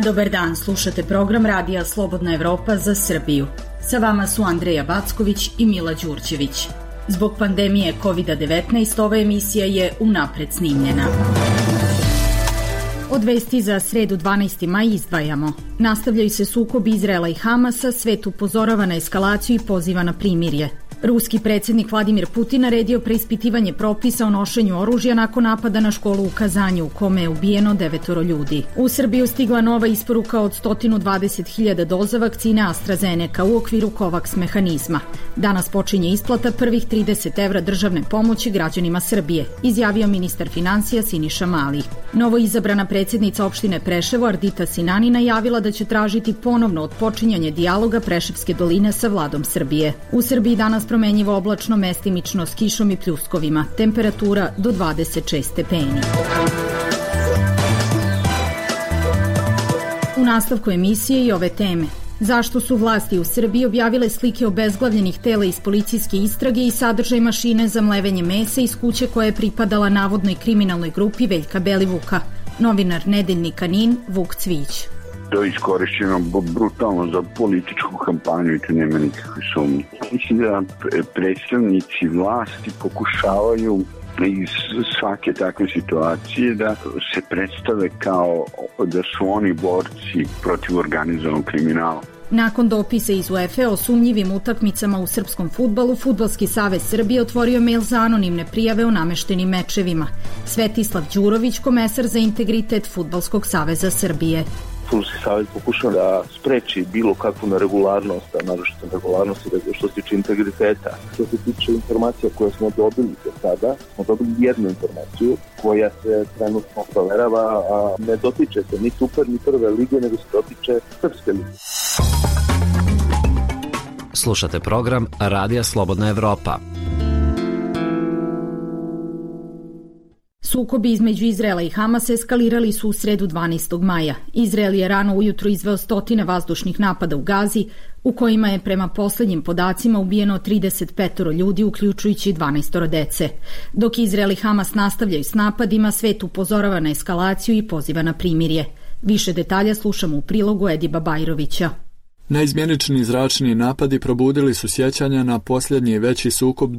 Dobar dan, slušate program Radija Slobodna Evropa za Srbiju. Sa vama su Andreja Backović i Mila Đurđević. Zbog pandemije COVID-19 ova emisija je unapred snimljena. Od vesti za sredu 12. maj izdvajamo. Nastavljaju se sukobi Izraela i Hamasa, svet upozorava na eskalaciju i poziva na primirje. Ruski predsjednik Vladimir Putin naredio preispitivanje propisa o nošenju oružja nakon napada na školu u Kazanju, u kome je ubijeno 9 ljudi. U Srbiju stigla nova isporuka od 120.000 doza vakcine AstraZeneca u okviru COVAX mehanizma. Danas počinje isplata prvih 30 evra državne pomoći građanima Srbije, izjavio ministar financija Siniša Mali. Novo izabrana predsjednica opštine Preševo Ardita Sinani najavila da će tražiti ponovno otpočinjanje dijaloga Preševske doline sa vladom Srbije. U Srbiji danas promenjivo oblačno, mestimično s kišom i pljuskovima. Temperatura do 26 stepeni. U nastavku emisije i ove teme. Zašto su vlasti u Srbiji objavile slike obezglavljenih tela iz policijske istrage i sadržaj mašine za mlevenje mesa iz kuće koja je pripadala navodnoj kriminalnoj grupi Veljka Belivuka? Novinar nedeljnika NIN Vuk Cvić. To je iskorišćeno brutalno za političku kampanju i to nema nikakve sumnje. Mislim da predstavnici vlasti pokušavaju iz svake takve situacije da se predstave kao da su oni borci protiv organizovanog kriminala. Nakon dopisa iz UEFA o sumnjivim utakmicama u srpskom fudbalu, Fudbalski savez Srbije otvorio mail za anonimne prijave o nameštenim mečevima. Svetislav Đurović, komesar za integritet Fudbalskog saveza Srbije. Fudbalski savez pokušao da spreči bilo kakvu neregularnost, a naročito neregularnost što se tiče integriteta. Što se tiče informacija koje smo dobili do sada, smo dobili jednu informaciju koja se trenutno proverava, a ne dotiče se ni super ni prve lige, nego se dotiče srpske lige. Slušate program Radija Slobodna Evropa. Sukobi između Izraela i Hamasa eskalirali su u sredu 12. maja. Izrael je rano ujutro izveo stotine vazdušnih napada u Gazi, u kojima je prema poslednjim podacima ubijeno 35 ljudi, uključujući 12 dece. Dok Izrael i Hamas nastavljaju s napadima, svet upozorava na eskalaciju i poziva na primirje. Više detalja slušamo u prilogu Ediba Bajrovića. Naizmjenični zračni napadi probudili su sjećanja na posljednji veći sukob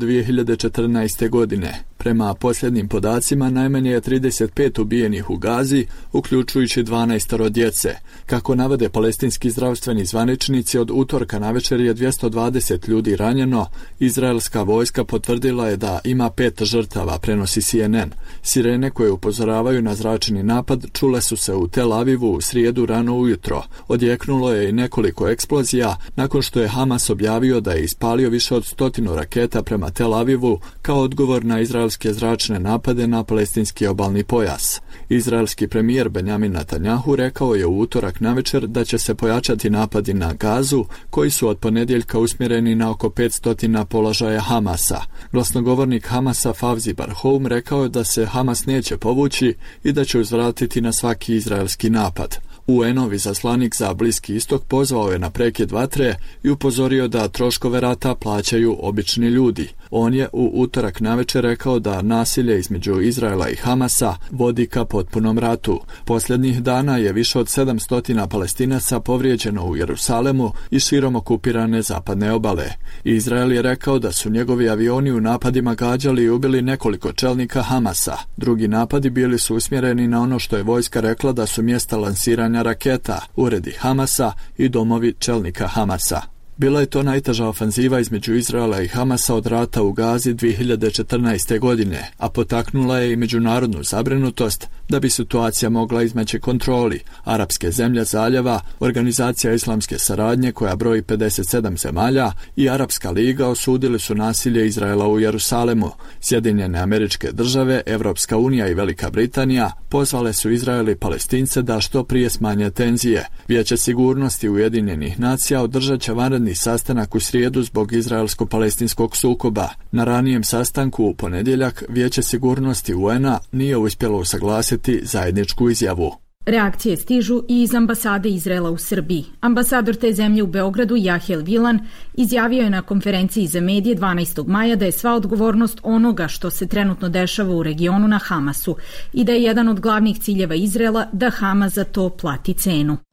2014. godine. Prema posljednjim podacima, najmanje je 35 ubijenih u Gazi, uključujući 12 djece. Kako navode palestinski zdravstveni zvaničnici, od utorka navečer je 220 ljudi ranjeno. Izraelska vojska potvrdila je da ima 5 žrtava, prenosi CNN. Sirene koje upozoravaju na zračni napad čule su se u Tel Avivu u srijedu rano ujutro. Odjeknulo je i nekoliko eksplozija nakon što je Hamas objavio da je ispalio više od 100 raketa prema Tel Avivu kao odgovor na izraelske zračne napade na palestinski obalni pojas. Izraelski premijer Benjamin Netanjahu rekao je u utorak navečer da će se pojačati napadi na Gazu, koji su od ponedjeljka usmjereni na oko 500 položaja Hamasa. Glasnogovornik Hamasa Favzi Barhoum rekao je da se Hamas neće povući i da će uzvratiti na svaki izraelski napad. UN-ov izaslanik za Bliski istok pozvao je na prekid vatre i upozorio da troškove rata plaćaju obični ljudi. On je u utorak navečer rekao da nasilje između Izraela i Hamasa vodi ka potpunom ratu. Posljednjih dana je više od 700 Palestinaca povrijeđeno u Jerusalemu i širom okupirane zapadne obale. Izrael je rekao da su njegovi avioni u napadima gađali i ubili nekoliko čelnika Hamasa. Drugi napadi bili su usmjereni na ono što je vojska rekla da su mjesta lansiranja raketa, uredi Hamasa i domovi čelnika Hamasa. Bila je to najteža ofanziva između Izraela i Hamasa od rata u Gazi 2014. godine, a potaknula je i međunarodnu zabrinutost da bi situacija mogla izmaći kontroli. Arapske zemlje zaljeva, Organizacija islamske saradnje koja broji 57 zemalja i Arapska liga osudili su nasilje Izraela u Jerusalemu. Sjedinjene Američke Države, Evropska unija i Velika Britanija pozvale su Izrael i Palestince da što prije smanje tenzije. Vijeće sigurnosti Ujedinjenih nacija održat će vanredni sastanak u srijedu zbog izraelsko-palestinskog sukoba. Na ranijem sastanku u ponedjeljak Vijeće sigurnosti UN-a nije uspjelo usaglasiti zajedničku izjavu. Reakcije stižu i iz ambasade Izraela u Srbiji. Ambasador te zemlje u Beogradu, Jahel Vilan, izjavio je na konferenciji za medije 12. maja da je sva odgovornost onoga što se trenutno dešava u regionu na Hamasu i da je jedan od glavnih ciljeva Izraela da Hamas za to plati cenu.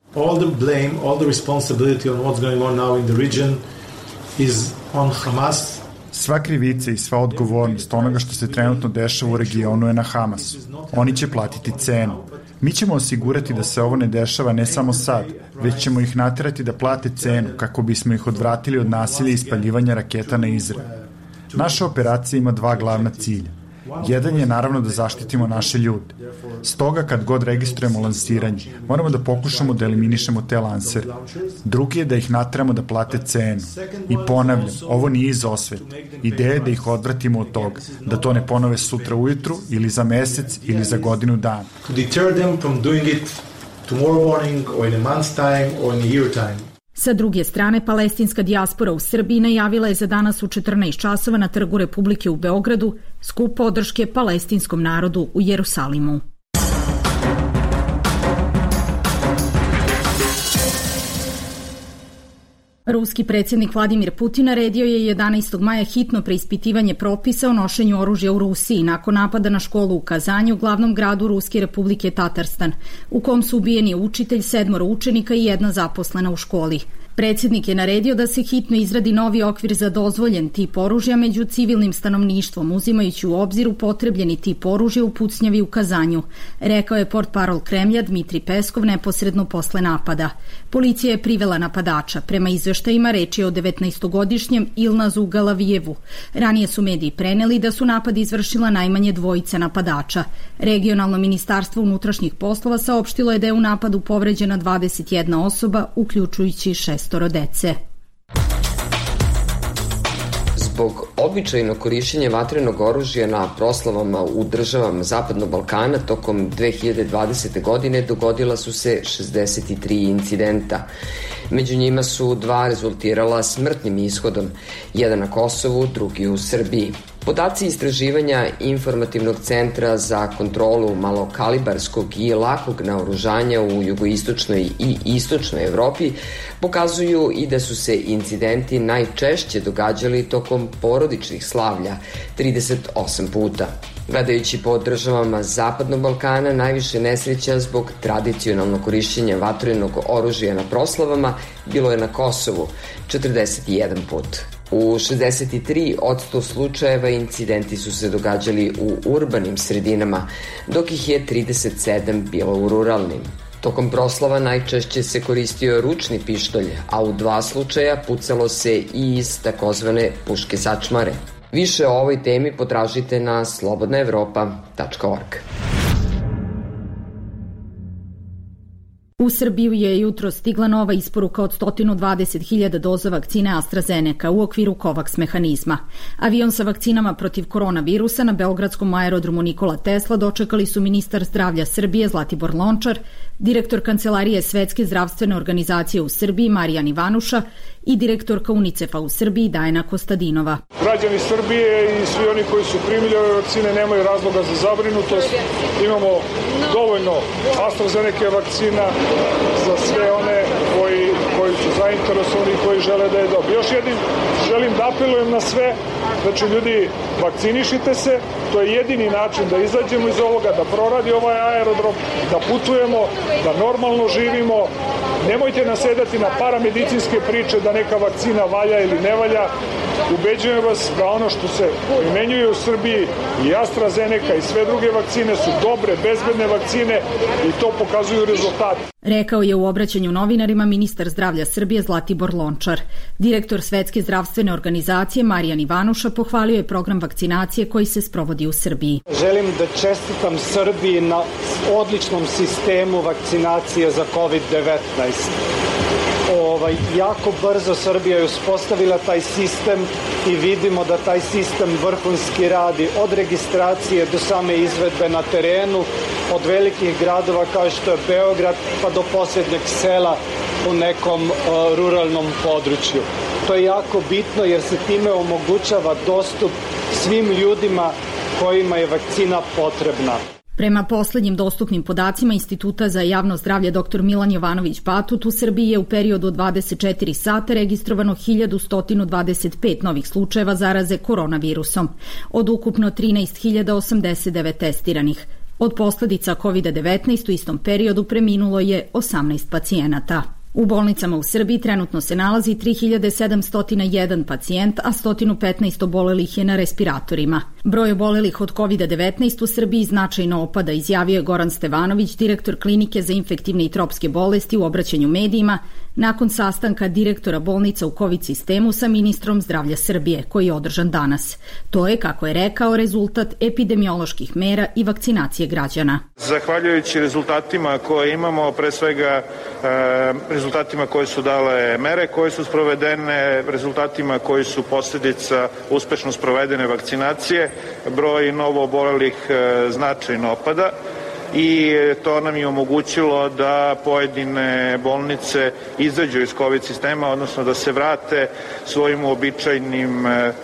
All the blame, all the responsibility on what's going on now in the region is on Hamas. Sva krivica i sva odgovornost onoga što se trenutno dešava u regionu je na Hamasu. Oni će platiti cenu. Mi ćemo osigurati da se ovo ne dešava ne samo sad, već ćemo ih naterati da plate cenu kako bismo ih odvratili od nasilja i ispaljivanja raketa na Izrael. Naša operacija ima dva glavna cilja. Jedan je naravno da zaštitimo naše ljude. Stoga kad god registrujemo lansiranje, moramo da pokušamo da eliminišemo te lansere. Drugi je da ih nateramo da plate cenu. I ponavljam, ovo nije iz osvete. Ideja je da ih odvratimo od toga, da to ne ponove sutra ujutru ili za mesec ili za godinu dana. To deter them from doing it tomorrow morning or in a month's time or in a year time. Sa druge strane, palestinska dijaspora u Srbiji najavila je za danas u 14 časova na Trgu Republike u Beogradu skup podrške palestinskom narodu u Jerusalimu. Ruski predsjednik Vladimir Putin naredio je 11. maja hitno preispitivanje propisa o nošenju oružja u Rusiji nakon napada na školu u Kazanju, glavnom gradu Ruske Republike Tatarstan, u kom su ubijeni učitelj, 7 učenika i 1 zaposlena u školi. Predsjednik je naredio da se hitno izradi novi okvir za dozvoljen tip oružja među civilnim stanovništvom, uzimajući u obzir upotrebljeni tip oružja u pucnjavi u Kazanju, rekao je portparol Kremlja Dmitri Peskov neposredno posle napada. Policija je privela napadača. Prema izveštajima reč je o 19-godišnjem Ilnazu Galavijevu. Ranije su mediji preneli da su napad izvršila najmanje 2 napadača. Regionalno ministarstvo unutrašnjih poslova saopštilo je da je u napadu povređena 21 osoba, uključujući 6 dece. Zbog običajnog korišćenja vatrenog oružja na proslavama u državama Zapadnog Balkana tokom 2020. godine dogodila su se 63 incidenta. Među njima su 2 rezultirala smrtnim ishodom, jedan na Kosovu, drugi u Srbiji. Podaci istraživanja Informativnog centra za kontrolu malokalibarskog i lakog naoružanja u jugoistočnoj i istočnoj Evropi pokazuju i da su se incidenti najčešće događali tokom porodičnih slavlja, 38 puta. Gledajući po državama Zapadnog Balkana, najviše nesreća zbog tradicionalnog korišćenja vatrenog oružja na proslavama bilo je na Kosovu, 41 put. U 63% slučajeva incidenti su se događali u urbanim sredinama, dok ih je 37 bilo u ruralnim. Tokom proslava najčešće se koristio ručni pištolj, a u 2 slučaja pucalo se i iz takozvane puške sačmare. Više o ovoj temi potražite na slobodnaevropa.org. U Srbiju je jutro stigla nova isporuka od 120.000 doza vakcine AstraZeneca u okviru COVAX mehanizma. Avion sa vakcinama protiv koronavirusa na beogradskom aerodromu Nikola Tesla dočekali su ministar zdravlja Srbije Zlatibor Lončar, direktor Kancelarije Svetske zdravstvene organizacije u Srbiji Marijan Ivanuša i direktorka UNICEF-a u Srbiji Dajana Kostadinova. Građani Srbije i svi oni koji su primili ove vakcine nemaju razloga za zabrinutost. Imamo dovoljno AstraZeneca vakcina za sve one koji su zainteresovani i koji žele da je dobiju. Još jednim želim da apelujem na sve, znači ljudi, vakcinišite se, to je jedini način da izađemo iz ovoga, da proradi ovaj aerodrom, da putujemo, da normalno živimo. Nemojte nasedati na paramedicinske priče da neka vakcina valja ili ne valja. Ubeđujem vas da ono što se primenjuje u Srbiji i AstraZeneca i sve druge vakcine su dobre, bezbedne vakcine i to pokazuju rezultati. Rekao je u obraćanju novinarima ministar zdravlja Srbije Zlatibor Lončar. Direktor Svetske zdravstvene organizacije Marijan Ivanuša pohvalio je program vakcinacije koji se sprovodi u Srbiji. Želim da čestitam Srbiji na odličnom sistemu vakcinacije za COVID-19. Jako brzo Srbija je uspostavila taj sistem i vidimo da taj sistem vrhunski radi od registracije do same izvedbe na terenu, od velikih gradova kao što je Beograd pa do posljednjeg sela u nekom ruralnom području. To je jako bitno jer se time omogućava dostup svim ljudima kojima je vakcina potrebna. Prema poslednjim dostupnim podacima Instituta za javno zdravlje dr. Milan Jovanović Batut, u Srbiji je u periodu od 24 sata registrovano 1125 novih slučajeva zaraze koronavirusom, od ukupno 13.089 testiranih. Od posljedica COVID-19 u istom periodu preminulo je 18 pacijenata. U bolnicama u Srbiji trenutno se nalazi 3701 pacijent, a 115 obolelih je na respiratorima. Broj obolelih od COVID-19 u Srbiji značajno opada, izjavio je Goran Stevanović, direktor klinike za infektivne i tropske bolesti, u obraćanju medijima nakon sastanka direktora bolnica u COVID sistemu sa ministrom zdravlja Srbije, koji je održan danas. To je, kako je rekao, rezultat epidemioloških mera i vakcinacije građana. Zahvaljujući rezultatima koje imamo, pre svega rezultatima koje su dale mere, koje su sprovedene, rezultatima koji su posljedica uspešno sprovedene vakcinacije, broj novo obolelih značajno opada i to nam je omogućilo da pojedine bolnice izađu iz COVID sistema, odnosno da se vrate svojim uobičajenim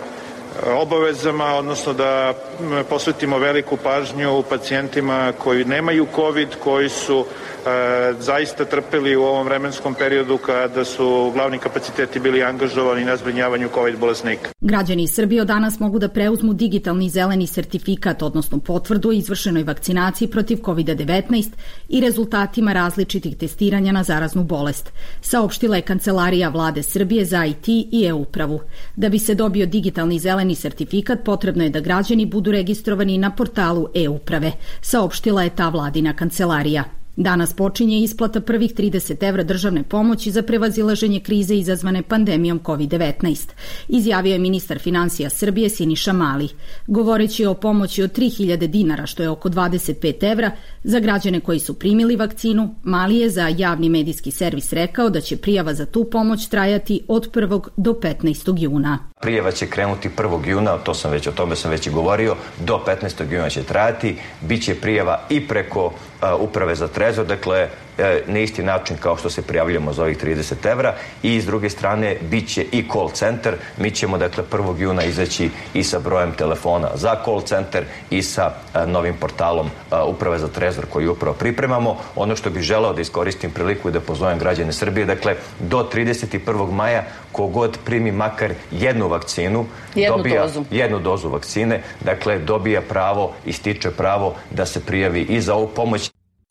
obavezama, odnosno da posvetimo veliku pažnju pacijentima koji nemaju COVID, koji su zaista trpeli u ovom vremenskom periodu kada su glavni kapaciteti bili angažovani na zbrinjavanju COVID bolesnika. Građani iz Srbije od danas mogu da preuzmu digitalni zeleni sertifikat, odnosno potvrdu o izvršenoj vakcinaciji protiv COVID-19 i rezultatima različitih testiranja na zaraznu bolest, saopštila je Kancelarija Vlade Srbije za IT i e-upravu. Da bi se dobio digitalni zeleni sertifikat, potrebno je da građani budu registrovani na portalu e-uprave, saopštila je ta vladina kancelarija. Danas počinje isplata prvih 30 evra državne pomoći za prevazilaženje krize izazvane pandemijom COVID-19, izjavio je ministar finansija Srbije Siniša Mali. Govoreći o pomoći od 3000 dinara, što je oko 25 evra, za građane koji su primili vakcinu, Mali je za javni medijski servis rekao da će prijava za tu pomoć trajati od 1. do 15. juna. Prijava će krenuti 1. juna, o tome sam već i govorio, do 15. juna će trajati, bit će prijava i preko Uprave za trezor, dakle na isti način kao što se prijavljamo za ovih 30 evra i s druge strane bit će i call center. Mi ćemo dakle 1. juna izaći i sa brojem telefona za call center i sa novim portalom Uprave za trezor koji upravo pripremamo. Ono što bih želeo da iskoristim priliku i da pozovem građane Srbije, dakle do 31. maja kogod primi makar jednu vakcinu, jednu dozu vakcine, dakle dobija pravo i stiče pravo da se prijavi i za ovu pomoć.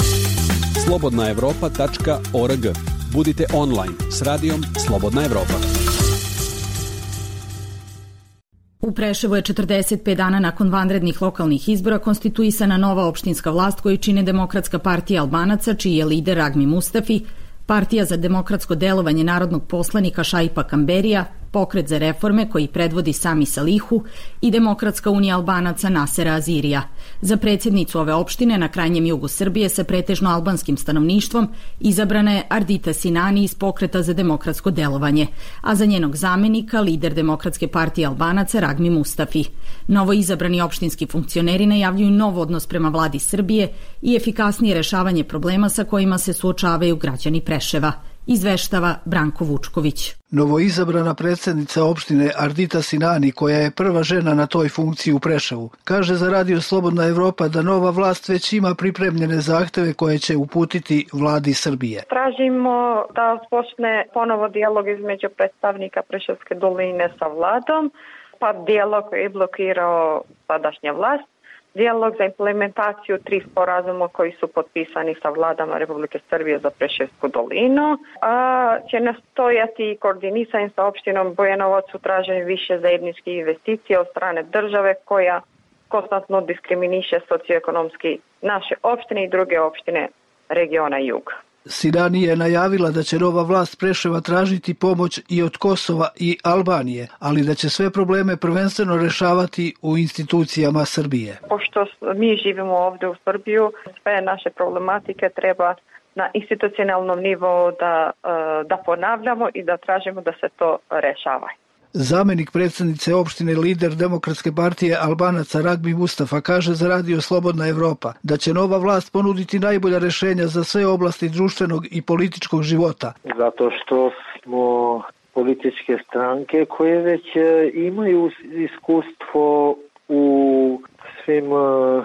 slobodnaevropa.org. Budite online s radijom Slobodna Evropa. U Preševu je 45 dana nakon vanrednih lokalnih izbora konstituisana nova opštinska vlast koju čine Demokratska partija Albanaca, čiji je lider Ragmi Mustafi, Partija za demokratsko delovanje narodnog poslanika Šaipa Kamberija, Pokret za reforme koji predvodi Sami Salihu i Demokratska unija Albanaca Nasera Azirija. Za predsjednicu ove opštine na krajnjem jugu Srbije sa pretežno albanskim stanovništvom izabrana je Ardita Sinani iz Pokreta za demokratsko delovanje, a za njenog zamenika lider Demokratske partije Albanaca Ragmi Mustafi. Novo izabrani opštinski funkcioneri najavljuju nov odnos prema vladi Srbije i efikasnije rešavanje problema sa kojima se suočavaju građani Preševa, izveštava Branko Vučković. Novoizabrana predsjednica opštine Ardita Sinani, koja je prva žena na toj funkciji u Preševu, kaže za Radio Slobodna Evropa da nova vlast već ima pripremljene zahteve koje će uputiti vladi Srbije. Tražimo da počne ponovo dijalog između predstavnika Preševske doline sa vladom, pa dijalog koji je blokirao sadašnja vlast, dijalog za implementaciju 3 sporazuma koji su potpisani sa vladama Republike Srbije za Preševsku dolinu, a će nastojati koordinisanje sa opštinom Bujanovac u traženju više zajedničkih investicija od strane države koja konstantno diskriminiše socioekonomski naše opštine i druge opštine regiona Juga. Sinani je najavila da će nova vlast Preševa tražiti pomoć i od Kosova i Albanije, ali da će sve probleme prvenstveno rešavati u institucijama Srbije. Pošto mi živimo ovdje u Srbiju, sve naše problematike treba na institucionalnom nivou da ponavljamo i da tražimo da se to rešava. Zamenik predsjednice opštine, lider Demokratske partije Albanaca Ragmi Mustafa, kaže za Radio Slobodna Evropa da će nova vlast ponuditi najbolja rešenja za sve oblasti društvenog i političkog života. Zato što smo političke stranke koje već imaju iskustvo u svim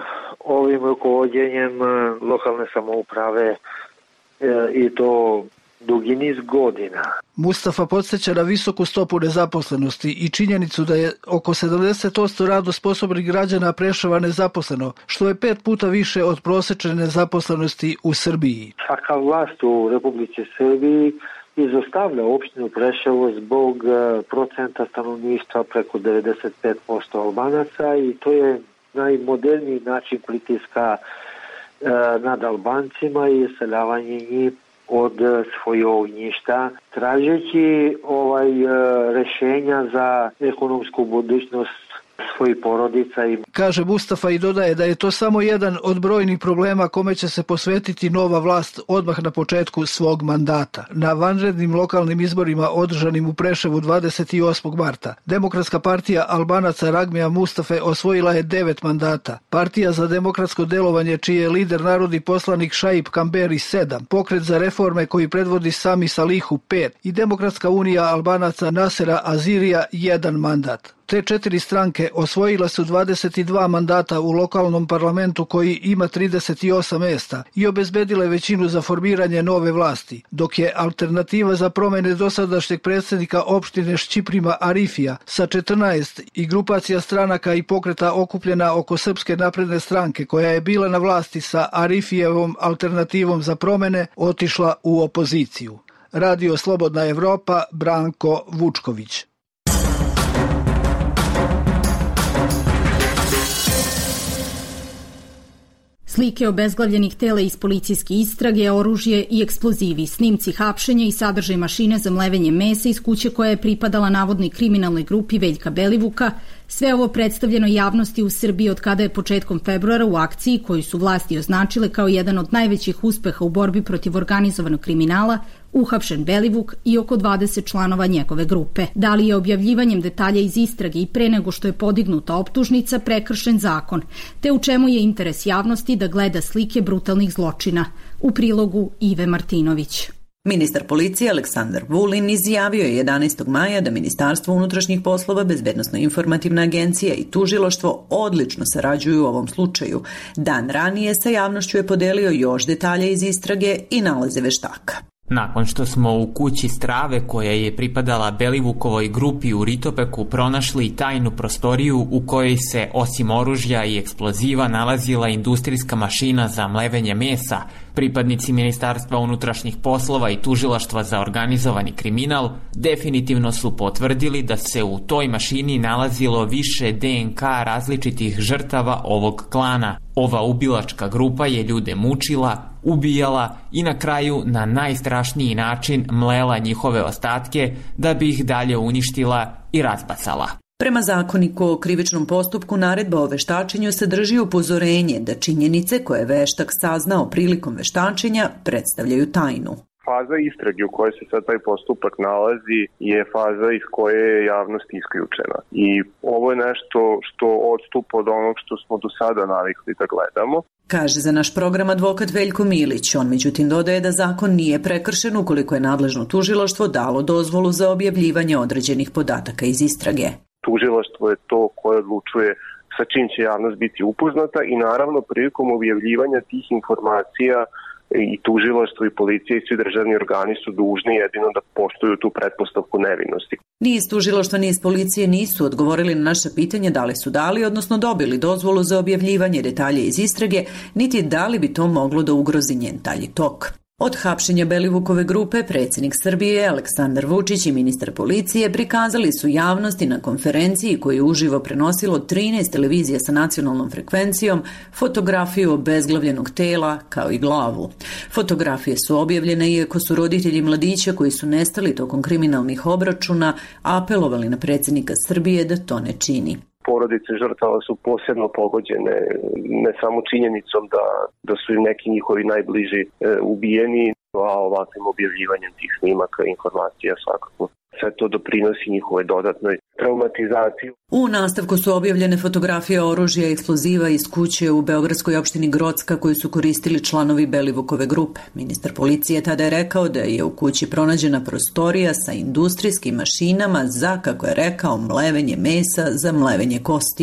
ovim rukovođenjem lokalne samouprave i to dugi niz godina. Mustafa podsjeća na visoku stopu nezaposlenosti i činjenicu da je oko 70% radno sposobnih građana Preševa nezaposleno, što je 5 puta više od prosječne nezaposlenosti u Srbiji. Svaka vlast u Republici Srbiji izostavlja opštinu Preševo zbog procenta stanovništva preko 95% Albanaca i to je najmoderniji način pritiska nad Albancima i iseljavanje njih od svojih ognjišta, tražeći rešenja za ekonomsku budućnost svojih porodica. Kaže Mustafa i dodaje da je to samo jedan od brojnih problema kome će se posvetiti nova vlast odmah na početku svog mandata. Na vanrednim lokalnim izborima održanim u Preševu 28. marta, Demokratska partija Albanaca Ragmija Mustafe osvojila je 9 mandata, Partija za demokratsko delovanje čiji je lider narodni poslanik Šaip Kamberi 7, Pokret za reforme koji predvodi Sami Salihu 5 i Demokratska unija Albanaca Nasera Azirija 1 mandat. Te 4 stranke osvojila su 22 mandata u lokalnom parlamentu koji ima 38 mesta i obezbedile većinu za formiranje nove vlasti, dok je Alternativa za promene dosadašnjeg predsjednika opštine Šćiprima Arifija sa 14 i grupacija stranaka i pokreta okupljena oko Srpske napredne stranke koja je bila na vlasti sa Arifijevom Alternativom za promene otišla u opoziciju. Radio Slobodna Evropa, Branko Vučković. Slike obezglavljenih tela iz policijske istrage, oružje i eksplozivi, snimci hapšenja i sadržaj mašine za mlevenje mesa iz kuće koja je pripadala navodnoj kriminalnoj grupi Veljka Belivuka, sve ovo predstavljeno javnosti u Srbiji od kada je početkom februara u akciji koju su vlasti označile kao jedan od najvećih uspeha u borbi protiv organizovanog kriminala, uhapšen Belivuk i oko 20 članova njegove grupe. Da li je objavljivanjem detalja iz istrage i pre nego što je podignuta optužnica prekršen zakon, te u čemu je interes javnosti da gleda slike brutalnih zločina? U prilogu Ive Martinović. Ministar policije Aleksandar Vulin izjavio je 11. maja da Ministarstvo unutrašnjih poslova, Bezbednosno-informativna agencija i tužilaštvo odlično sarađuju u ovom slučaju. Dan ranije sa javnošću je podelio još detalja iz istrage i nalaze veštaka. Nakon što smo u kući Strave, koja je pripadala Belivukovoj grupi u Ritopeku, pronašli tajnu prostoriju u kojoj se, osim oružja i eksploziva, nalazila industrijska mašina za mlevenje mesa, pripadnici Ministarstva unutrašnjih poslova i tužilaštva za organizovani kriminal definitivno su potvrdili da se u toj mašini nalazilo više DNK različitih žrtava ovog klana. Ova ubilačka grupa je ljude mučila, ubijala i na kraju na najstrašniji način mlela njihove ostatke da bi ih dalje uništila i razbacala. Prema zakoniku o krivičnom postupku, naredba o veštačenju sadrži upozorenje da činjenice koje je veštak saznao prilikom veštačenja predstavljaju tajnu. Faza istrage u kojoj se sad taj postupak nalazi je faza iz koje je javnost isključena. I ovo je nešto što odstupa od onog što smo do sada navikli da gledamo. Kaže za naš program advokat Veljko Milić. On međutim dodaje da zakon nije prekršen ukoliko je nadležno tužilaštvo dalo dozvolu za objavljivanje određenih podataka iz istrage. Tužilaštvo je to koje odlučuje sa čim će javnost biti upoznata i naravno prilikom objavljivanja tih informacija i tužilaštvo i policija i svi državni organi su dužni jedino da poštuju tu pretpostavku nevinosti. Ni iz tužilaštva ni iz policije nisu odgovorili na naše pitanje da li su dali, odnosno dobili dozvolu za objavljivanje detalja iz istrage, niti da li bi to moglo da ugrozi njen dalji tok. Od hapšenja Belivukove grupe predsjednik Srbije Aleksandar Vučić i ministar policije prikazali su javnosti na konferenciji koju uživo prenosilo 13 televizija sa nacionalnom frekvencijom fotografiju obezglavljenog tela kao i glavu. Fotografije su objavljene iako su roditelji mladića koji su nestali tokom kriminalnih obračuna apelovali na predsjednika Srbije da to ne čini. Porodice žrtava su posebno pogođene ne samo činjenicom da su im neki njihovi najbliži ubijeni, a ovakvim objavljivanjem tih snimaka i informacija svakako. Sve to doprinosi njihove dodatnoj traumatizaciji. U nastavku su objavljene fotografije oružja i eksploziva iz kuće u beogradskoj opštini Grocka koju su koristili članovi Belivukove grupe. Ministar policije tada je rekao da je u kući pronađena prostorija sa industrijskim mašinama za, kako je rekao, mlevenje mesa za mlevenje kostiju.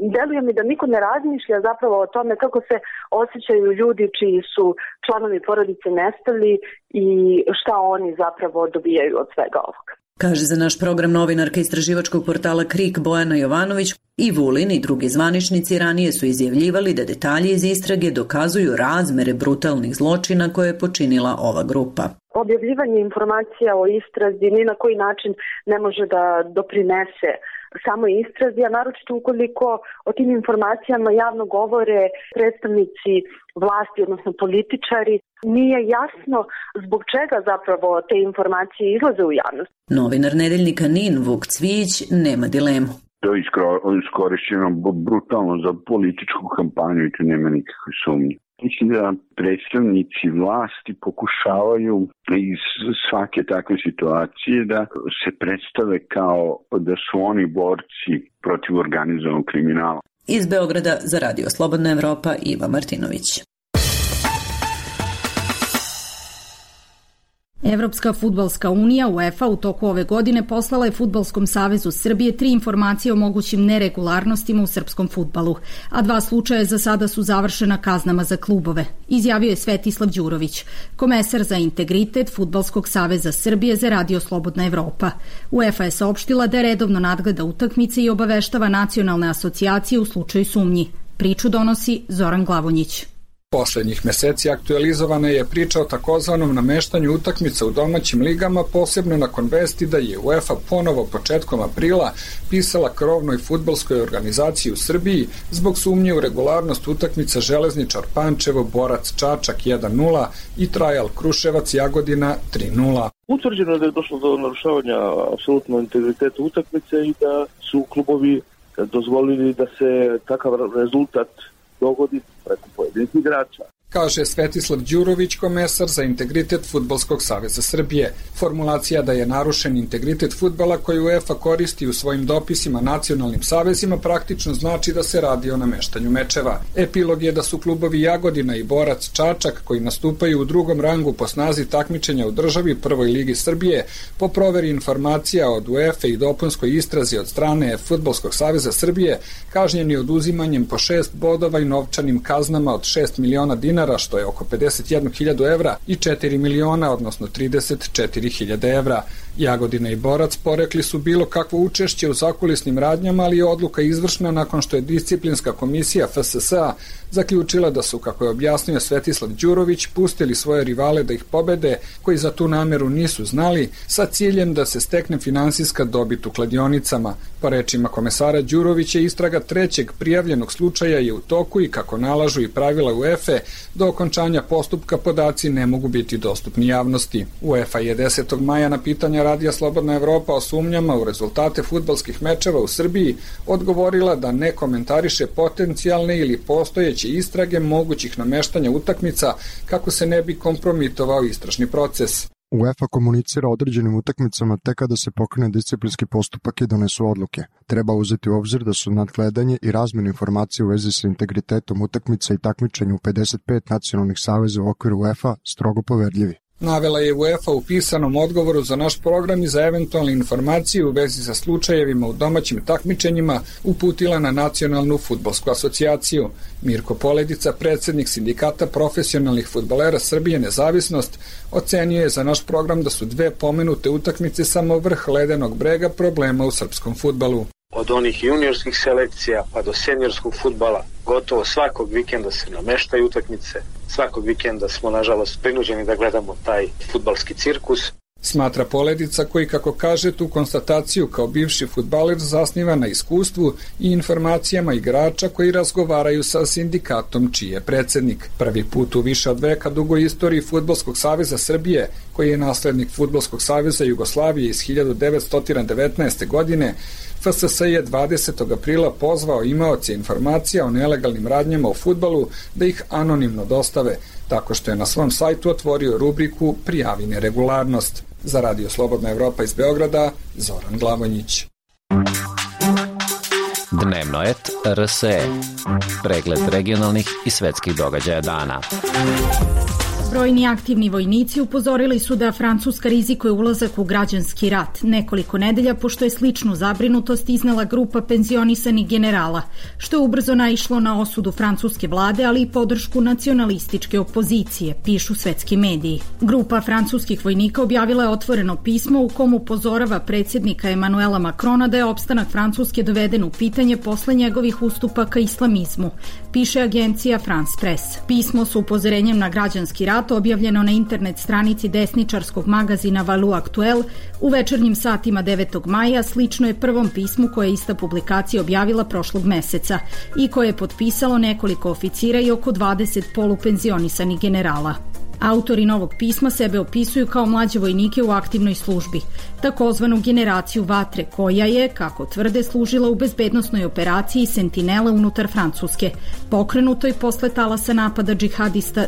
deluje mi da niko ne razmišlja zapravo o tome kako se osjećaju ljudi čiji su članovi porodice nestali i šta oni zapravo dobijaju od svega ovoga. Kaže za naš program novinarka istraživačkog portala KRIK Bojana Jovanović. I Vulin i drugi zvaničnici ranije su izjavljivali da detalji iz istrage dokazuju razmere brutalnih zločina koje je počinila ova grupa. Objavljivanje informacija o istrazi ni na koji način ne može da doprinese samo istrazi, a naročito ukoliko o tim informacijama javno govore predstavnici vlasti, odnosno političari, nije jasno zbog čega zapravo te informacije izlaze u javnost. Novinar nedeljnika NIN Vuk Cvijić nema dilemu. To je iskorišćeno brutalno za političku kampanju i tu nema nikakve sumnje. Mislim da predstavnici vlasti pokušavaju iz svake takve situacije da se predstave kao da su oni borci protiv organizovanog kriminala. Iz Beograda za Radio Slobodna Evropa Iva Martinović. Evropska fudbalska unija UEFA u toku ove godine poslala je Fudbalskom savezu Srbije 3 informacije o mogućim neregularnostima u srpskom fudbalu, a 2 slučaja za sada su završena kaznama za klubove, izjavio je Svetislav Đurović, komesar za integritet Fudbalskog saveza Srbije za Radio Slobodna Evropa. UEFA je saopštila da redovno nadgleda utakmice i obaveštava nacionalne asocijacije u slučaju sumnji. Priču donosi Zoran Glavonjić. Poslednjih meseci aktualizovana je priča o takozvanom nameštanju utakmica u domaćim ligama, posebno nakon vesti da je UEFA ponovo početkom aprila pisala krovnoj fudbalskoj organizaciji u Srbiji zbog sumnje u regularnost utakmica Železničar Pančevo, Borac Čačak 1-0 i Trajal Kruševac Jagodina 3-0. Utvrđeno je da je došlo do narušavanja apsolutno integriteta utakmice i da su klubovi dozvolili da se takav rezultat dogodi preko pojedinih igrača. Kaže Svetislav Đurović, komesar za integritet Fudbalskog saveza Srbije. Formulacija da je narušen integritet fudbala koju UEFA koristi u svojim dopisima nacionalnim savezima praktično znači da se radi o nameštanju mečeva. Epilog je da su klubovi Jagodina i Borac Čačak, koji nastupaju u drugom rangu po snazi takmičenja u državi Prvoj ligi Srbije, po proveri informacija od UEFA i dopunskoj istrazi od strane Fudbalskog saveza Srbije, kažnjeni oduzimanjem po 6 bodova i novčanim kaznama od 6 miliona dinara, što je oko 51.000 evra, i 4 miliona, odnosno 34.000 evra. Jagodina i Borac porekli su bilo kakvo učešće u zakulisnim radnjama, ali je odluka izvršna nakon što je disciplinska komisija FSSA zaključila da su, kako je objasnio Svetislav Đurović, pustili svoje rivale da ih pobede, koji za tu nameru nisu znali, sa ciljem da se stekne finansijska dobit u kladionicama. Po rečima komesara Đurovića, istraga 3. prijavljenog slučaja je u toku i, kako nalažu i pravila UEFA, do okončanja postupka podaci ne mogu biti dostupni javnosti. UEFA je 10. maja na pitanja Radija Slobodna Evropa o sumnjama u rezultate fudbalskih mečeva u Srbiji odgovorila da ne komentariše potencijalne ili postojeće istrage mogućih nameštanja utakmica kako se ne bi kompromitovao istražni proces. UEFA komunicira o određenim utakmicama tek kada se pokrene disciplinski postupak i donesu odluke. Treba uzeti u obzir da su nadgledanje i razmjena informacije u vezi sa integritetom utakmica i takmičenju u 55 nacionalnih saveza u okviru UEFA strogo poverljivi. Navela je UEFA u pisanom odgovoru za naš program i za eventualne informacije u vezi sa slučajevima u domaćim takmičenjima uputila na Nacionalnu fudbalsku asocijaciju. Mirko Poledica, predsednik Sindikata profesionalnih fudbalera Srbije Nezavisnost, ocenio je za naš program da su 2 pomenute utakmice samo vrh ledenog brega problema u srpskom fudbalu. Od onih juniorskih selekcija pa do seniorskog fudbala gotovo svakog vikenda se nameštaju utakmice. Svakog vikenda smo, nažalost, prinuđeni da gledamo taj fudbalski cirkus. Smatra Poledica, koji, kako kaže, tu konstataciju kao bivši fudbaler zasniva na iskustvu i informacijama igrača koji razgovaraju sa sindikatom čiji je predsednik. Prvi put u više od veka dugoj istoriji Fudbalskog saveza Srbije, koji je naslednik Fudbalskog saveza Jugoslavije iz 1919. godine, FSS je 20. aprila pozvao imaoce informacija o nelegalnim radnjama u fudbalu da ih anonimno dostave, tako što je na svom sajtu otvorio rubriku Prijavi neregularnost. Za Radio Slobodna Evropa iz Beograda, Zoran Glavonjić. Dnevnoet RSE. Pregled regionalnih i svetskih događaja dana. Brojni aktivni vojnici upozorili su da Francuska rizikuje ulazak u građanski rat nekoliko nedelja, pošto je sličnu zabrinutost iznela grupa penzionisanih generala, što je ubrzo naišlo na osudu francuske vlade, ali i podršku nacionalističke opozicije, pišu svetski mediji. Grupa francuskih vojnika objavila je otvoreno pismo u kom upozorava predsjednika Emanuela Macrona da je opstanak Francuske doveden u pitanje posle njegovih ustupaka islamizmu, piše agencija France Press. Pismo s upozorenjem na građanski rat objavljeno na internet stranici desničarskog magazina Value Actuel u večernjim satima 9. maja slično je prvom pismu koje je ista publikacija objavila prošlog meseca i koje je potpisalo nekoliko oficira i oko 20 polupenzionisanih generala. Autori novog pisma sebe opisuju kao mlađe vojnike u aktivnoj službi, takozvanu generaciju vatre, koja je, kako tvrde, služila u bezbednosnoj operaciji Sentinela unutar Francuske, pokrenutoj posle talasa napada džihadista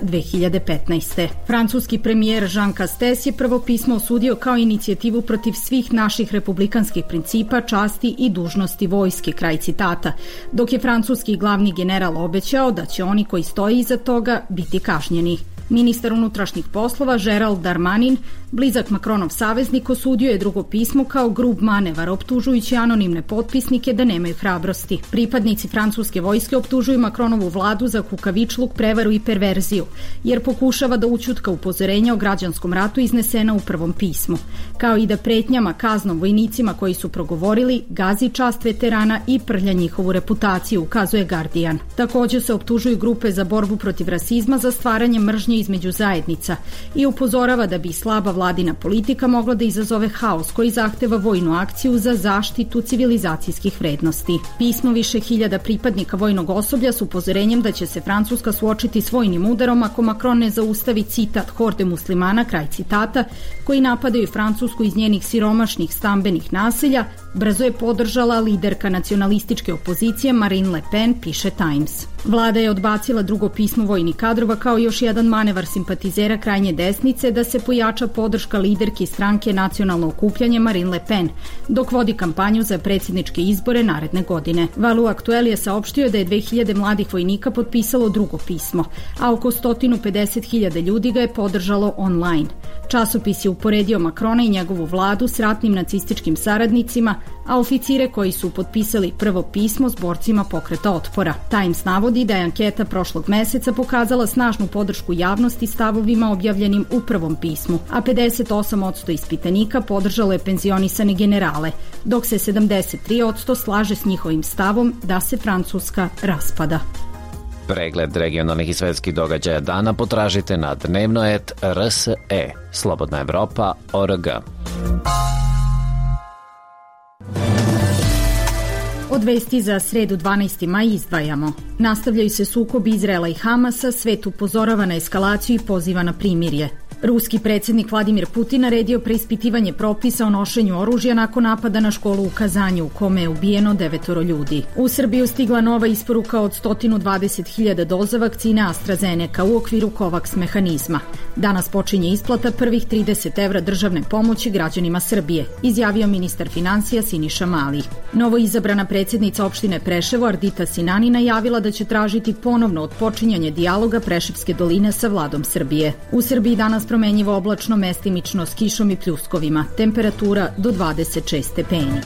2015. Francuski premijer Jean Castex je prvo pismo osudio kao inicijativu protiv svih naših republikanskih principa, časti i dužnosti vojske, kraj citata, dok je francuski glavni general obećao da će oni koji stoje iza toga biti kažnjeni. Ministar unutrašnjih poslova Gerald Darmanin, blizak Macronov saveznik, osudio je drugo pismo kao grub manevar, optužujući anonimne potpisnike da nemaju hrabrosti. Pripadnici francuske vojske optužuju Macronovu vladu za kukavičluk, prevaru i perverziju, jer pokušava da ućutka upozorenja o građanskom ratu iznesena u prvom pismu, kao i da pretnjama kaznom vojnicima koji su progovorili gazi čast veterana i prlja njihovu reputaciju, ukazuje Guardian. Također se optužuju grupe za borbu protiv rasizma za stvaranje mržnje između zajednica i upozorava da bi slaba vladina politika mogla da izazove haos koji zahteva vojnu akciju za zaštitu civilizacijskih vrednosti. Pismo više hiljada pripadnika vojnog osoblja s upozorenjem da će se Francuska suočiti s vojnim udarom ako Macron ne zaustavi, citat, horde muslimana, kraj citata, koji napadaju Francusku iz njenih siromašnih stambenih naselja, brzo je podržala liderka nacionalističke opozicije Marine Le Pen, piše Times. Vlada je odbacila drugo pismo vojnih kadrova kao još jedan manevar simpatizera krajnje desnice da se pojača podrška liderki stranke Nacionalno okupljanje Marine Le Pen, dok vodi kampanju za predsjedničke izbore naredne godine. Value Actuel je saopštio da je 2000 mladih vojnika potpisalo drugo pismo, a oko 150.000 ljudi ga je podržalo online. Časopis je uporedio Macrona i njegovu vladu s ratnim nacističkim saradnicima, a oficire koji su potpisali prvo pismo s borcima pokreta otpora. Times navodi da je anketa prošlog meseca pokazala snažnu podršku javnosti stavovima objavljenim u prvom pismu, a 58% ispitanika podržalo je penzionisane generale, dok se 73% slaže s njihovim stavom da se Francuska raspada. Pregled regionalnih i svetskih događaja dana potražite na dnevnoet.rse, slobodnaevropa.org. Od vesti za sredu 12. maj izdvajamo. Nastavljaju se sukobi Izraela i Hamasa, svet upozorava na eskalaciju i poziva na primirje. Ruski predsjednik Vladimir Putin naredio preispitivanje propisa o nošenju oružja nakon napada na školu u Kazanju, u kome je ubijeno 9 ljudi. U Srbiju stigla nova isporuka od 120.000 doza vakcine AstraZeneca u okviru COVAX mehanizma. Danas počinje isplata prvih 30 evra državne pomoći građanima Srbije, izjavio ministar financija Siniša Mali. Novo izabrana predsjednica opštine Preševo Ardita Sinani najavila da će tražiti ponovno odpočinjanje dijaloga Preševske doline sa vladom Srbije. U Srbiji danas promenjivo oblačno, mestimično s kišom i pljuskovima. Temperatura do 26 stepeni.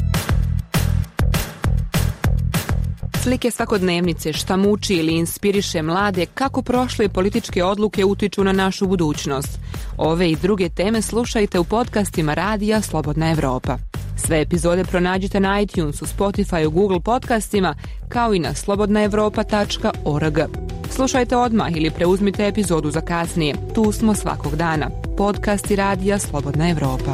Slike svakodnevnice, šta muči ili inspiriše mlade, kako prošle političke odluke utiču na našu budućnost. Ove i druge teme slušajte u podcastima Radija Slobodna Evropa. Sve epizode pronađite na iTunesu, Spotifyu, Google podcastima, kao i na slobodnaevropa.org. Slušajte odmah ili preuzmite epizodu za kasnije. Tu smo svakog dana. Podcasti Radija Slobodna Evropa.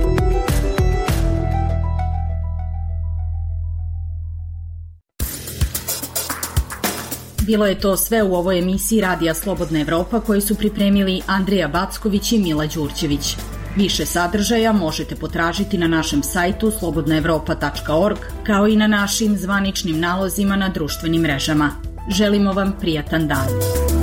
Bilo je to sve u ovoj emisiji Radija Slobodna Evropa koju su pripremili Andreja Backović i Mila Đurđević. Više sadržaja možete potražiti na našem sajtu slobodnaevropa.org, kao i na našim zvaničnim nalozima na društvenim mrežama. Želimo vam prijatan dan.